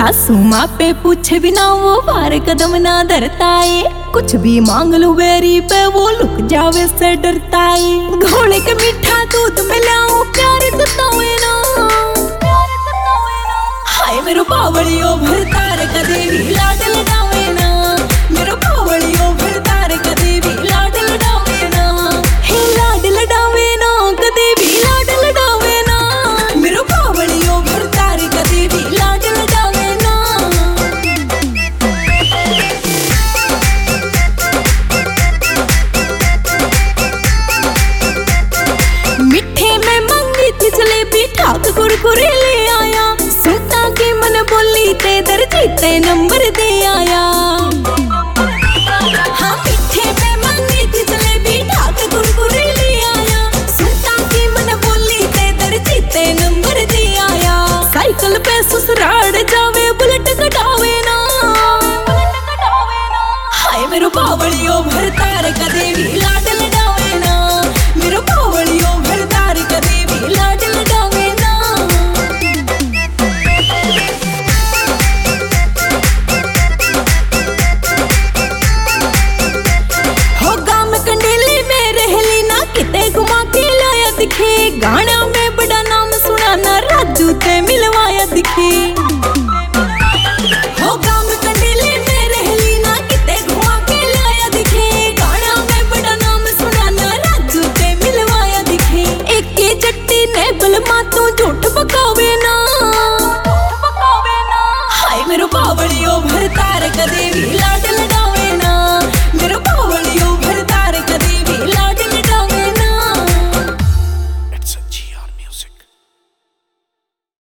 सासू माँ पे पूछे बिना वो बार कदम ना धरता है। कुछ भी मांग लो बेरी पे वो लुक जावे से डरता है। घोड़े के मीठा दूध में लाऊं प्यार जतावे ना, हाय मेरो बावड़ियो भरतार कदे भी लाड लगावे ना। मेरो बावड़ियो भरतार कदे भी लाड लगावे ना। हे लाड लगावे ना कदे भी लाड लगावे ना। मेरो बावड़ियो भरतार कदे भी लाड लगावे ना। मिठे में मंगी थी जलेबी ठाक कुरकुरे ले आया। सुनता के मन बोली ते दर्जी ते नंबर दे आया।